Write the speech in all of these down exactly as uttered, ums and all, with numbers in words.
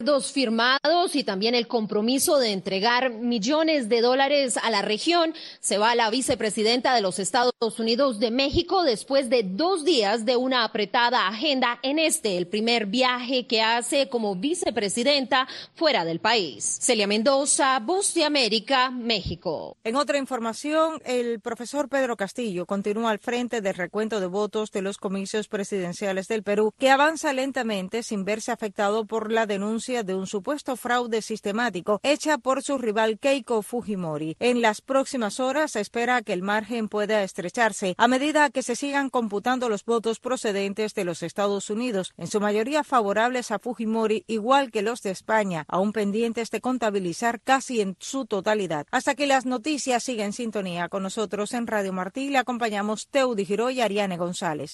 Acuerdos firmados y también el compromiso de entregar millones de dólares a la región. Se va la vicepresidenta de los Estados Unidos de México después de dos días de una apretada agenda en este, el primer viaje que hace como vicepresidenta fuera del país. Celia Mendoza, Voz de América, México. En otra información, el profesor Pedro Castillo continúa al frente del recuento de votos de los comicios presidenciales del Perú, que avanza lentamente sin verse afectado por la denuncia de un supuesto fraude sistemático hecha por su rival Keiko Fujimori. En las próximas horas se espera que el margen pueda estrecharse a medida que se sigan computando los votos procedentes de los Estados Unidos, en su mayoría favorables a Fujimori, igual que los de España, aún pendientes de contabilizar casi en su totalidad. Hasta que las noticias siguen en sintonía con nosotros en Radio Martí, le acompañamos Teudi Giró y Ariane González.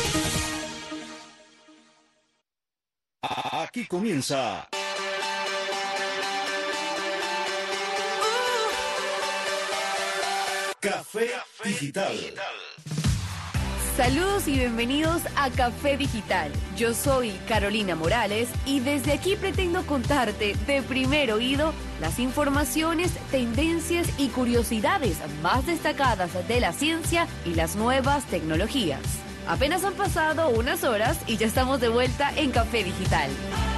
Aquí comienza Café Digital. Saludos y bienvenidos a Café Digital. Yo soy Carolina Morales y desde aquí pretendo contarte de primer oído las informaciones, tendencias y curiosidades más destacadas de la ciencia y las nuevas tecnologías. Apenas han pasado unas horas y ya estamos de vuelta en Café Digital.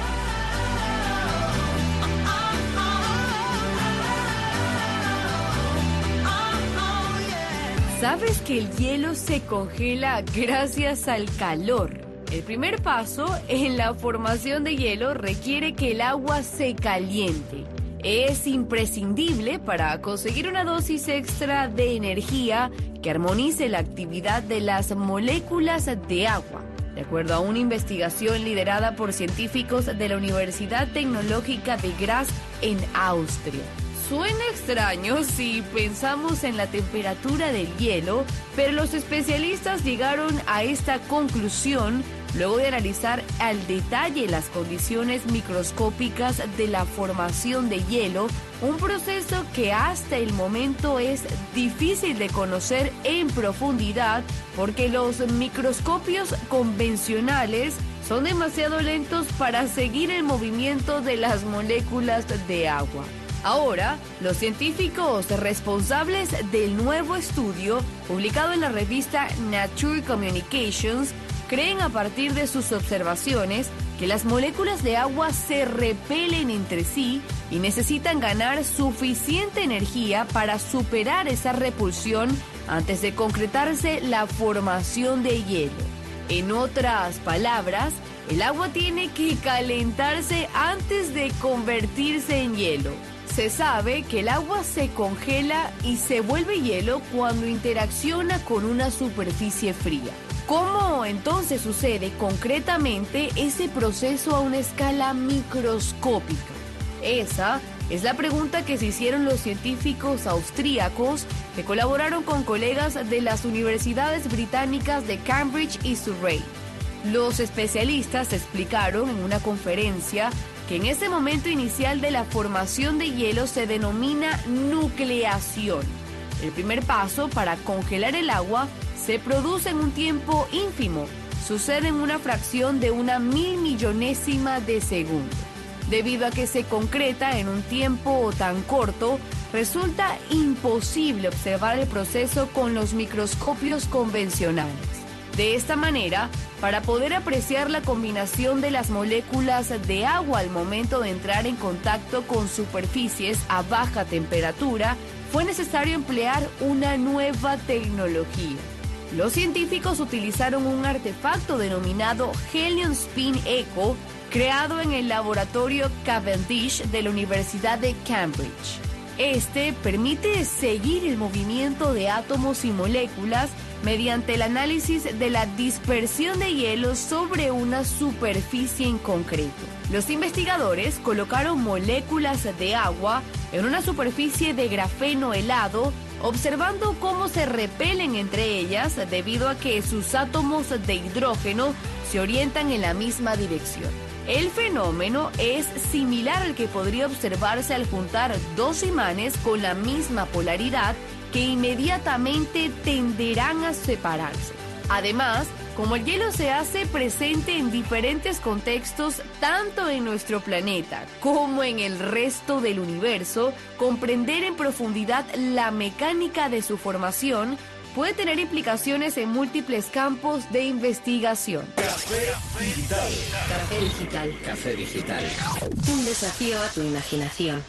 ¿Sabes que el hielo se congela gracias al calor? El primer paso en la formación de hielo requiere que el agua se caliente. Es imprescindible para conseguir una dosis extra de energía que armonice la actividad de las moléculas de agua, de acuerdo a una investigación liderada por científicos de la Universidad Tecnológica de Graz en Austria. Suena extraño si pensamos en la temperatura del hielo, pero los especialistas llegaron a esta conclusión luego de analizar al detalle las condiciones microscópicas de la formación de hielo, un proceso que hasta el momento es difícil de conocer en profundidad porque los microscopios convencionales son demasiado lentos para seguir el movimiento de las moléculas de agua. Ahora, los científicos responsables del nuevo estudio, publicado en la revista Nature Communications, creen a partir de sus observaciones que las moléculas de agua se repelen entre sí y necesitan ganar suficiente energía para superar esa repulsión antes de concretarse la formación de hielo. En otras palabras, el agua tiene que calentarse antes de convertirse en hielo. Se sabe que el agua se congela y se vuelve hielo cuando interacciona con una superficie fría. ¿Cómo entonces sucede concretamente ese proceso a una escala microscópica? Esa es la pregunta que se hicieron los científicos austríacos que colaboraron con colegas de las universidades británicas de Cambridge y Surrey. Los especialistas explicaron en una conferencia que en ese momento inicial de la formación de hielo se denomina nucleación. El primer paso para congelar el agua se produce en un tiempo ínfimo, sucede en una fracción de una mil millonésima de segundo. Debido a que se concreta en un tiempo tan corto, resulta imposible observar el proceso con los microscopios convencionales. De esta manera, para poder apreciar la combinación de las moléculas de agua al momento de entrar en contacto con superficies a baja temperatura, fue necesario emplear una nueva tecnología. Los científicos utilizaron un artefacto denominado Helium Spin Echo, creado en el laboratorio Cavendish de la Universidad de Cambridge. Este permite seguir el movimiento de átomos y moléculas mediante el análisis de la dispersión de hielo sobre una superficie en concreto. Los investigadores colocaron moléculas de agua en una superficie de grafeno helado, observando cómo se repelen entre ellas debido a que sus átomos de hidrógeno se orientan en la misma dirección. El fenómeno es similar al que podría observarse al juntar dos imanes con la misma polaridad que inmediatamente tenderán a separarse. Además, Como el hielo se hace presente en diferentes contextos, tanto en nuestro planeta como en el resto del universo, comprender en profundidad la mecánica de su formación puede tener implicaciones en múltiples campos de investigación. Café Digital. Café Digital. Café Digital. Un desafío a tu imaginación.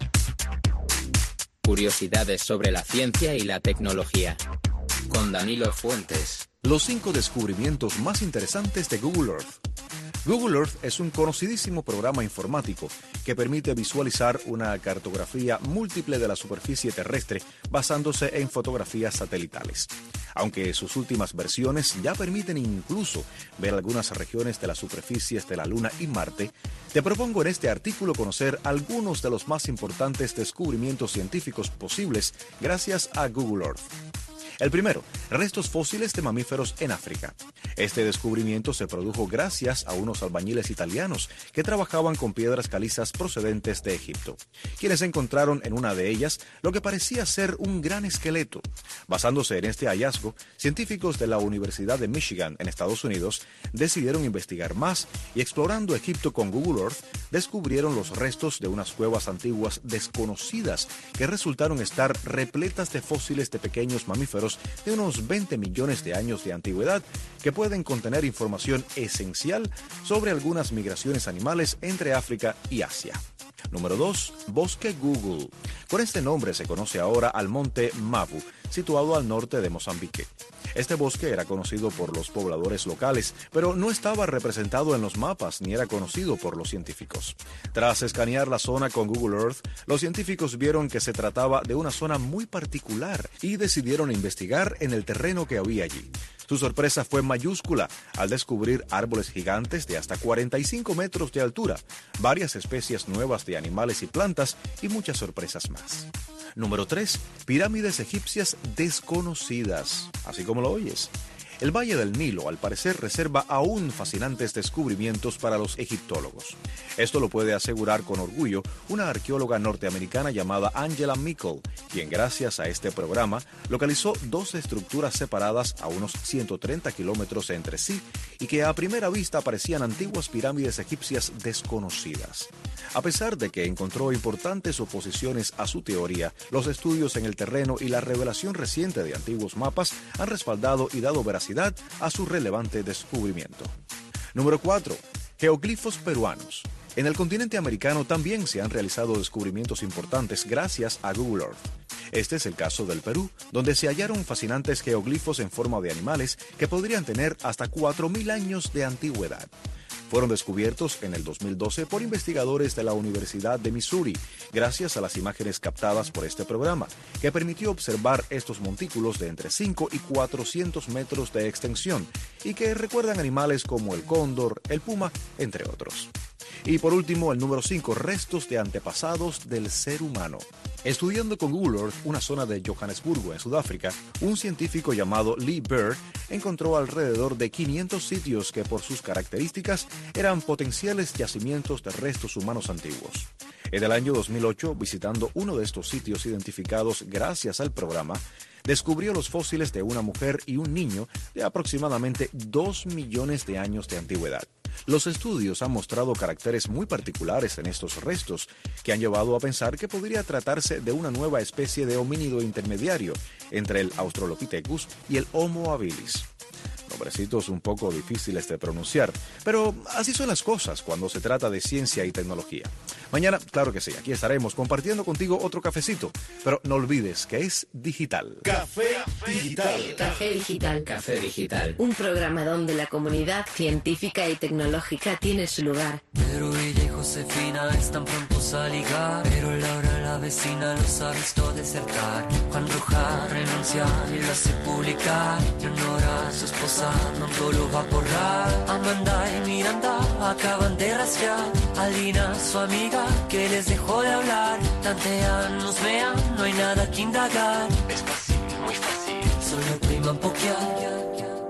Curiosidades sobre la ciencia y la tecnología. Con Danilo Fuentes. Los cinco descubrimientos más interesantes de Google Earth. Google Earth es un conocidísimo programa informático que permite visualizar una cartografía múltiple de la superficie terrestre basándose en fotografías satelitales. Aunque sus últimas versiones ya permiten incluso ver algunas regiones de las superficies de la Luna y Marte, te propongo en este artículo conocer algunos de los más importantes descubrimientos científicos posibles gracias a Google Earth. El primero, restos fósiles de mamíferos en África. Este descubrimiento se produjo gracias a unos albañiles italianos que trabajaban con piedras calizas procedentes de Egipto, quienes encontraron en una de ellas lo que parecía ser un gran esqueleto. Basándose en este hallazgo, científicos de la Universidad de Michigan en Estados Unidos decidieron investigar más y, explorando Egipto con Google Earth, descubrieron los restos de unas cuevas antiguas desconocidas que resultaron estar repletas de fósiles de pequeños mamíferos de unos veinte millones de años de antigüedad que pueden contener información esencial sobre algunas migraciones animales entre África y Asia. Número dos. Bosque Google. Con este nombre se conoce ahora al monte Mabu, situado al norte de Mozambique. Este bosque era conocido por los pobladores locales, pero no estaba representado en los mapas ni era conocido por los científicos. Tras escanear la zona con Google Earth, los científicos vieron que se trataba de una zona muy particular y decidieron investigar en el terreno que había allí. Su sorpresa fue mayúscula al descubrir árboles gigantes de hasta cuarenta y cinco metros de altura, varias especies nuevas de animales y plantas y muchas sorpresas más. Número tres. Pirámides egipcias desconocidas. Así como lo oyes. El Valle del Nilo, al parecer, reserva aún fascinantes descubrimientos para los egiptólogos. Esto lo puede asegurar con orgullo una arqueóloga norteamericana llamada Angela Mickle, quien gracias a este programa localizó dos estructuras separadas a unos ciento treinta kilómetros entre sí y que a primera vista parecían antiguas pirámides egipcias desconocidas. A pesar de que encontró importantes oposiciones a su teoría, los estudios en el terreno y la revelación reciente de antiguos mapas han respaldado y dado veracidad a su relevante descubrimiento. Número cuatro. Geoglifos peruanos. En el continente americano también se han realizado descubrimientos importantes gracias a Google Earth. Este es el caso del Perú, donde se hallaron fascinantes geoglifos en forma de animales que podrían tener hasta cuatro mil años de antigüedad. Fueron descubiertos en el dos mil doce por investigadores de la Universidad de Missouri, gracias a las imágenes captadas por este programa, que permitió observar estos montículos de entre cinco y cuatrocientos metros de extensión y que recuerdan animales como el cóndor, el puma, entre otros. Y por último, el número cinco, restos de antepasados del ser humano. Estudiando con Google Earth una zona de Johannesburgo, en Sudáfrica, un científico llamado Lee Baer encontró alrededor de quinientos sitios que por sus características eran potenciales yacimientos de restos humanos antiguos. En el año dos mil ocho, visitando uno de estos sitios identificados gracias al programa, descubrió los fósiles de una mujer y un niño de aproximadamente dos millones de años de antigüedad. Los estudios han mostrado caracteres muy particulares en estos restos, que han llevado a pensar que podría tratarse de una nueva especie de homínido intermediario entre el Australopithecus y el Homo habilis. Nombrecitos un poco difíciles de pronunciar, pero así son las cosas cuando se trata de ciencia y tecnología. Mañana, claro que sí, aquí estaremos compartiendo contigo otro cafecito, pero no olvides que es digital. Café Digital. Café Digital. Café Digital. Un programa donde la comunidad científica y tecnológica tiene su lugar. Pero ella y Josefina están prontos a ligar, pero Laura, la vecina, los ha visto desertar. Juan Roja renuncia y lo hace publicar. Leonora, su esposa, no lo va a borrar. Amanda y Miranda acaban de rastrear. Alina, su amiga, que les dejó de hablar. Tantean, nos vean, no hay nada que indagar. Es fácil, muy fácil, solo priman pokear.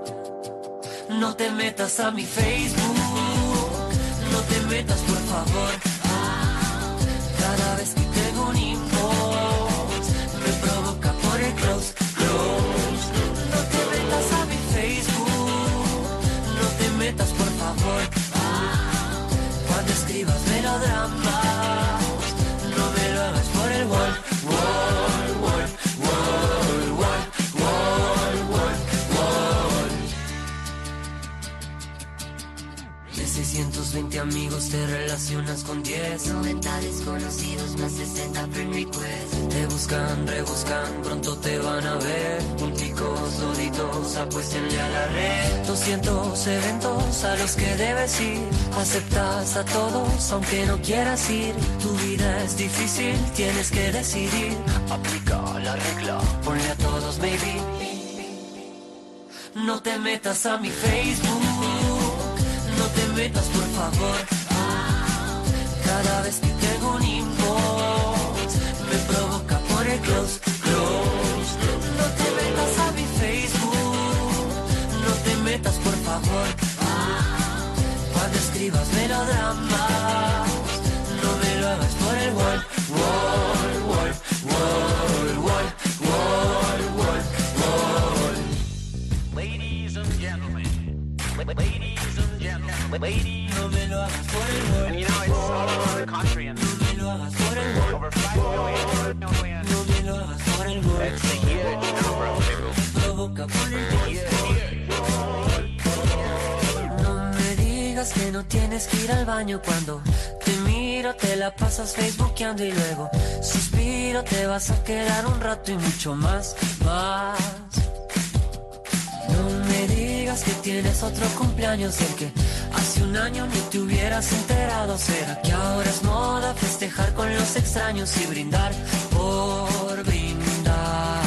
No te metas a mi Facebook, no te metas por favor. Cada vez que tengo un inbox me provoca por el close, close. No te metas a mi Facebook, amigos te relacionas con diez. noventa desconocidos más sesenta friend requests. Te buscan, rebuscan, pronto te van a ver. Punticos, doditos, apuéstenle a la red. doscientos eventos a los que debes ir. Aceptas a todos aunque no quieras ir. Tu vida es difícil, tienes que decidir. Aplica la regla, ponle a todos maybe. No te metas a mi Facebook, no te metas por favor. Cada vez que tengo un inbox me provoca por el close, close. No te metas a mi Facebook, no te metas por favor. Cuando escribas melodramas, no me lo hagas por el wall, wall, wall, wall, wall, wall, wall, wall. Ladies and gentlemen, ladies and gentlemen, ladies. No me lo hagas por el wall. And you know it's all over the country and no me lo hagas por el wall. Over five million, million. No me lo hagas por el wall. It's a huge number of people. Me provoca por el wall. No me digas que no tienes que ir al baño cuando te miro, te la pasas facebookeando y luego suspiro, te vas a quedar un rato y mucho más, más. No me digas que tienes otro cumpleaños del que hace un año ni te hubieras enterado. ¿Será que ahora es moda festejar con los extraños y brindar por brindar?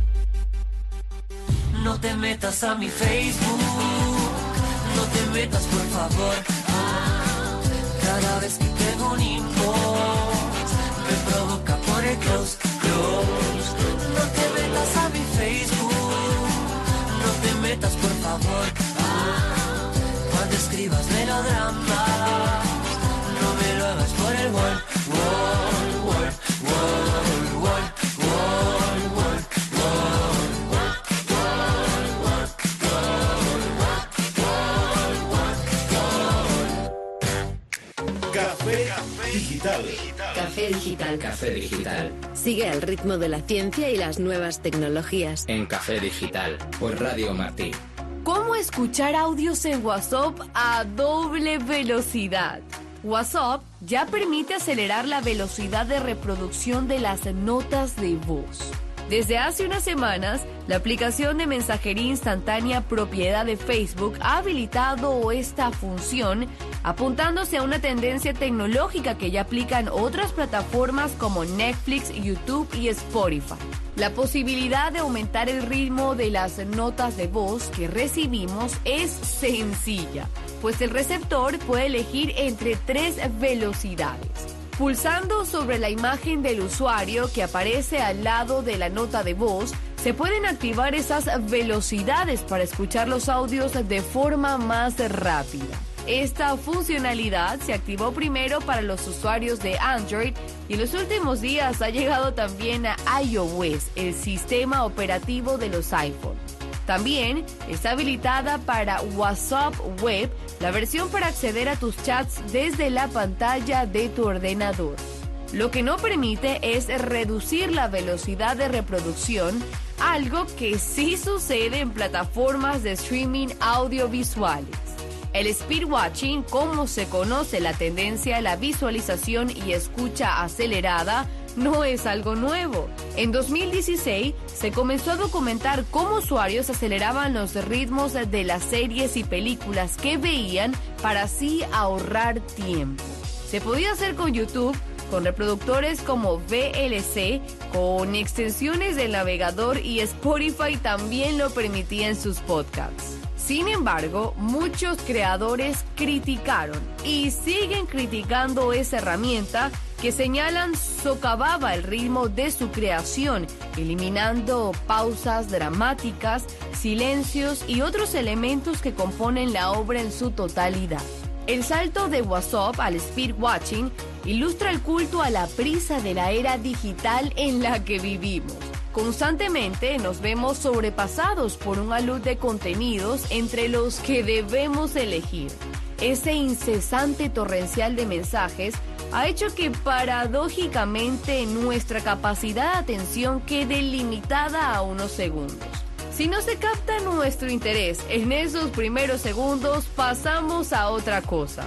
No te metas a mi Facebook, no te metas por favor. Cada vez que tengo un inbox me provoca por el close, close. No te metas a mi Facebook, no te metas por favor. Cuando escribas melodramas, no me lo hagas por el wall, wall, wall, wall, wall, wall, wall, wall. Café Digital. Café Digital. Café Digital. Sigue al ritmo de la ciencia y las nuevas tecnologías. En Café Digital, por Radio Martí. ¿Cómo escuchar audios en WhatsApp a doble velocidad? WhatsApp ya permite acelerar la velocidad de reproducción de las notas de voz. Desde hace unas semanas, la aplicación de mensajería instantánea propiedad de Facebook ha habilitado esta función, apuntándose a una tendencia tecnológica que ya aplican otras plataformas como Netflix, YouTube y Spotify. La posibilidad de aumentar el ritmo de las notas de voz que recibimos es sencilla, pues el receptor puede elegir entre tres velocidades. Pulsando sobre la imagen del usuario que aparece al lado de la nota de voz, se pueden activar esas velocidades para escuchar los audios de forma más rápida. Esta funcionalidad se activó primero para los usuarios de Android y en los últimos días ha llegado también a iOS, el sistema operativo de los iPhone. También está habilitada para WhatsApp Web, la versión para acceder a tus chats desde la pantalla de tu ordenador. Lo que no permite es reducir la velocidad de reproducción, algo que sí sucede en plataformas de streaming audiovisuales. El speedwatching, como se conoce la tendencia a la visualización y escucha acelerada, no es algo nuevo. En dos mil dieciséis se comenzó a documentar cómo usuarios aceleraban los ritmos de las series y películas que veían para así ahorrar tiempo. Se podía hacer con YouTube, con reproductores como V L C, con extensiones del navegador y Spotify también lo permitía en sus podcasts. Sin embargo, muchos creadores criticaron y siguen criticando esa herramienta que señalan socavaba el ritmo de su creación, eliminando pausas dramáticas, silencios y otros elementos que componen la obra en su totalidad. El salto de WhatsApp al speedwatching ilustra el culto a la prisa de la era digital en la que vivimos. Constantemente nos vemos sobrepasados por un alud de contenidos entre los que debemos elegir. Ese incesante torrencial de mensajes ha hecho que paradójicamente nuestra capacidad de atención quede limitada a unos segundos. Si no se capta nuestro interés en esos primeros segundos, pasamos a otra cosa.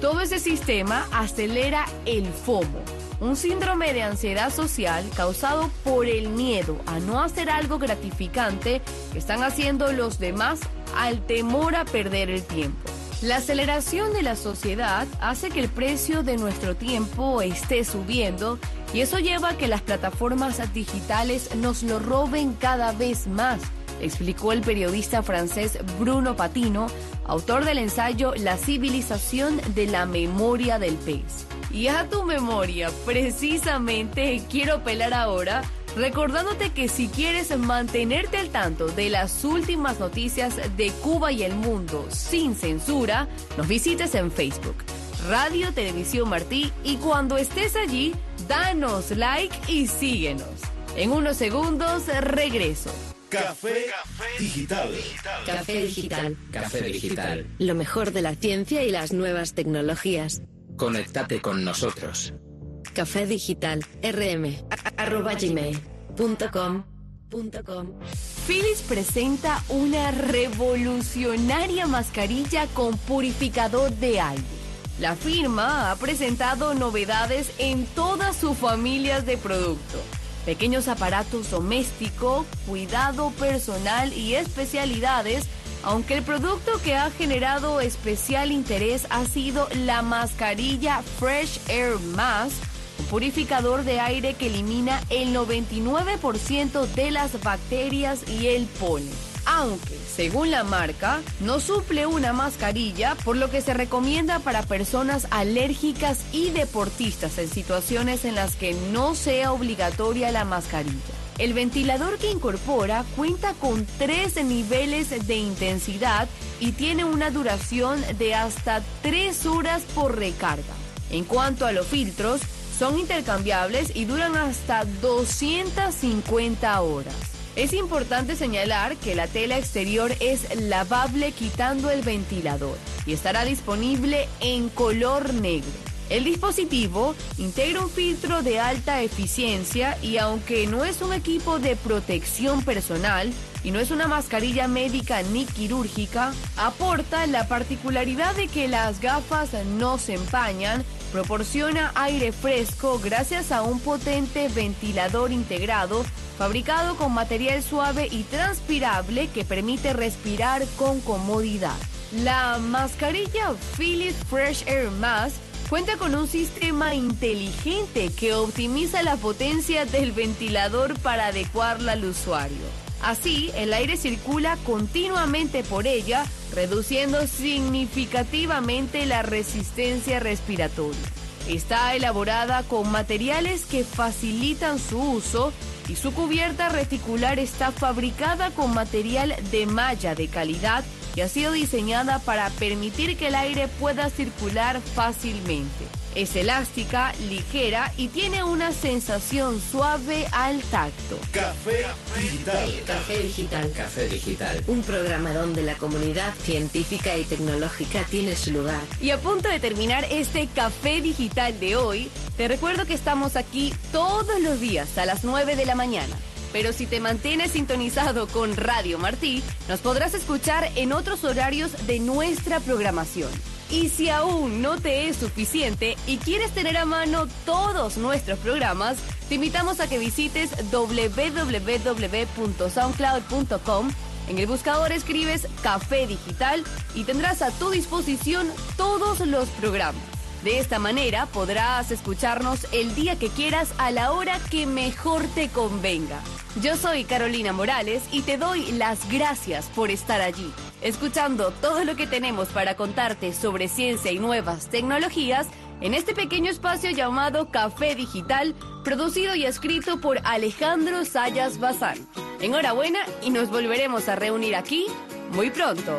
Todo ese sistema acelera el FOMO, un síndrome de ansiedad social causado por el miedo a no hacer algo gratificante que están haciendo los demás al temor a perder el tiempo. La aceleración de la sociedad hace que el precio de nuestro tiempo esté subiendo y eso lleva a que las plataformas digitales nos lo roben cada vez más, explicó el periodista francés Bruno Patino, autor del ensayo La civilización de la memoria del pez. Y a tu memoria, precisamente, quiero apelar ahora, recordándote que si quieres mantenerte al tanto de las últimas noticias de Cuba y el mundo sin censura, nos visites en Facebook, Radio Televisión Martí, y cuando estés allí, danos like y síguenos. En unos segundos, regreso. Café Digital. Café Digital. Café Digital. Lo mejor de la ciencia y las nuevas tecnologías. Conéctate con nosotros. Café Digital, rm, arroba gmail punto com punto com. Philips presenta una revolucionaria mascarilla con purificador de aire. La firma ha presentado novedades en todas sus familias de productos. Pequeños aparatos domésticos, cuidado personal y especialidades, aunque el producto que ha generado especial interés ha sido la mascarilla Fresh Air Mask, un purificador de aire que elimina el noventa y nueve por ciento de las bacterias y el polen. Aunque, según la marca, no suple una mascarilla, por lo que se recomienda para personas alérgicas y deportistas en situaciones en las que no sea obligatoria la mascarilla. El ventilador que incorpora cuenta con tres niveles de intensidad y tiene una duración de hasta tres horas por recarga. En cuanto a los filtros, son intercambiables y duran hasta doscientas cincuenta horas. Es importante señalar que la tela exterior es lavable quitando el ventilador y estará disponible en color negro. El dispositivo integra un filtro de alta eficiencia y aunque no es un equipo de protección personal y no es una mascarilla médica ni quirúrgica, aporta la particularidad de que las gafas no se empañan, proporciona aire fresco gracias a un potente ventilador integrado fabricado con material suave y transpirable que permite respirar con comodidad. La mascarilla Philips Fresh Air Mask cuenta con un sistema inteligente que optimiza la potencia del ventilador para adecuarla al usuario. Así, el aire circula continuamente por ella, reduciendo significativamente la resistencia respiratoria. Está elaborada con materiales que facilitan su uso y su cubierta reticular está fabricada con material de malla de calidad y ha sido diseñada para permitir que el aire pueda circular fácilmente. Es elástica, ligera y tiene una sensación suave al tacto. Café Digital. Café Digital. Café Digital. Un programa donde la comunidad científica y tecnológica tiene su lugar. Y a punto de terminar este Café Digital de hoy, te recuerdo que estamos aquí todos los días a las nueve de la mañana. Pero si te mantienes sintonizado con Radio Martí, nos podrás escuchar en otros horarios de nuestra programación. Y si aún no te es suficiente y quieres tener a mano todos nuestros programas, te invitamos a que visites doble u doble u doble u punto soundcloud punto com. En el buscador escribes Café Digital y tendrás a tu disposición todos los programas. De esta manera podrás escucharnos el día que quieras a la hora que mejor te convenga. Yo soy Carolina Morales y te doy las gracias por estar allí, escuchando todo lo que tenemos para contarte sobre ciencia y nuevas tecnologías en este pequeño espacio llamado Café Digital, producido y escrito por Alejandro Sayas Bazán. Enhorabuena y nos volveremos a reunir aquí muy pronto.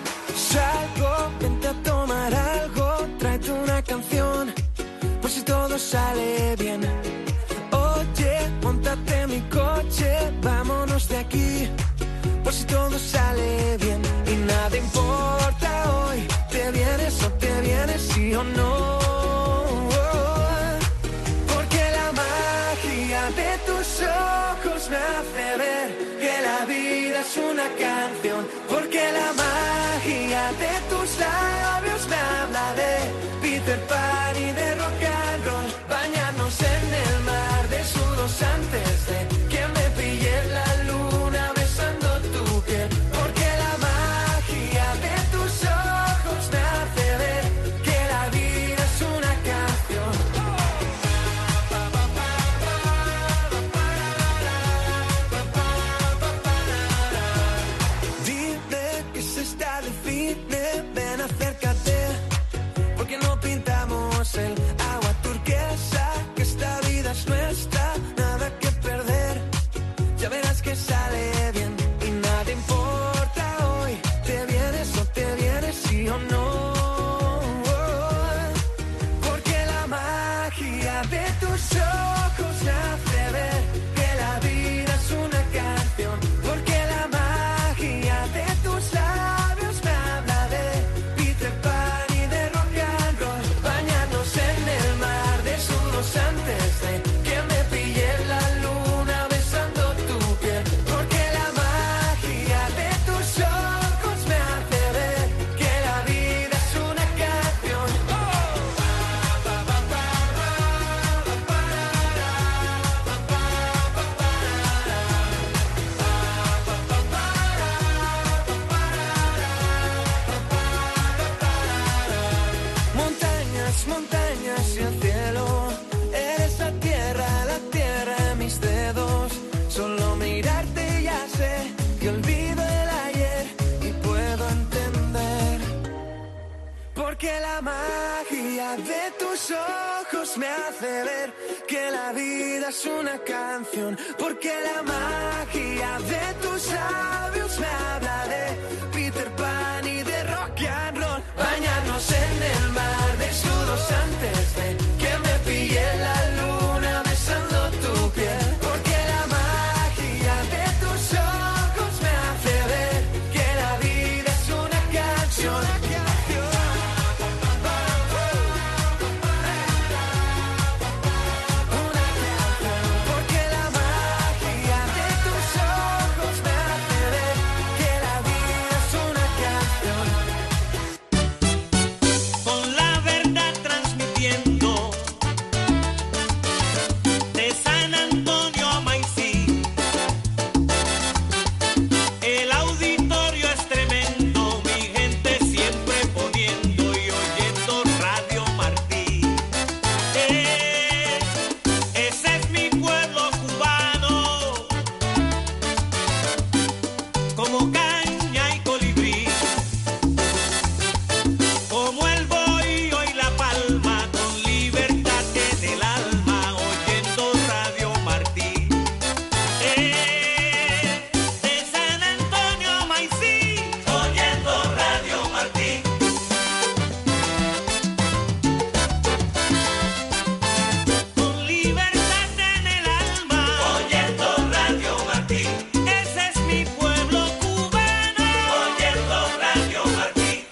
Salgo, vente a tomar algo, tráete una canción, por si todo sale bien. Oye, móntate en mi coche, vámonos de aquí, por si todo sale bien. Y nada importa hoy, te vienes o te vienes, sí o no. Porque la magia de tus ojos me hace ver que la vida es una canción. Porque la magia de tus labios me habla de vida. Peter Pan y de rock and roll, bañarnos en el mar desnudos antes de que me pille la luna besando tu piel, porque la magia de tus ojos me hace ver que la vida es una canción. Dime que se está de cine, ven acércate, porque no pintamos el agua turquesa, que esta vida es nuestra, nada que perder, ya verás que sale bien y nada importa hoy, te vienes o te vienes, sí o no, porque la magia de tus ojos me hace ver que la vida es una canción, porque la magia de tus labios me habla de Peter Pan y de rock and roll, bañarnos en el mar desnudos antes de que me pille la luna besando tu piel, porque la magia de tus ojos me hace ver que la vida es una canción. Montañas, montañas y el cielo, eres la tierra, la tierra en mis dedos, solo mirarte ya sé que olvido el ayer y puedo entender, porque la magia de tus ojos me hace ver que la vida es una canción, porque la magia de tus labios me habla de Peter Pan y de rock and roll, bañarnos en el mar desnudos antes de que me pille la luna besando tu piel, porque la magia de tus ojos me hace ver que la vida es una canción, una canción. Una canción, porque la magia de tus ojos me hace ver que la vida es una canción. Con la verdad transmitiendo de San Antonio a Maicí, el auditorio es tremendo, mi gente siempre poniendo y oyendo Radio Martí. Eh, ese es mi pueblo cubano, como caña y colibrí, como el bohío y la palma, con libertad en el alma, oyendo Radio Martí. Eh, de San Antonio a Maicí, oyendo Radio Martí. Con libertad en el alma, oyendo Radio Martí. Ese es mi pueblo cubano, oyendo Radio Martí.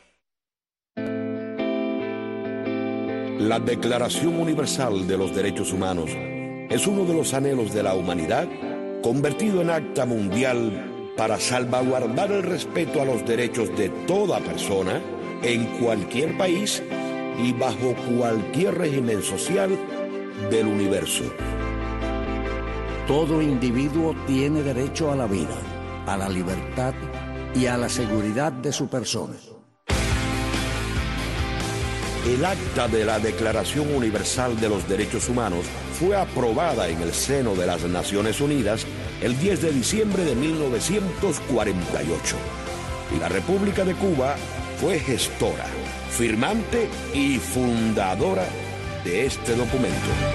La Declaración Universal de los Derechos Humanos es uno de los anhelos de la humanidad convertido en acta mundial para salvaguardar el respeto a los derechos de toda persona en cualquier país y bajo cualquier régimen social del universo. Todo individuo tiene derecho a la vida, a la libertad y a la seguridad de su persona. El acta de la Declaración Universal de los Derechos Humanos fue aprobada en el seno de las Naciones Unidas el diez de diciembre de mil novecientos cuarenta y ocho. Y la República de Cuba fue gestora, firmante y fundadora de este documento.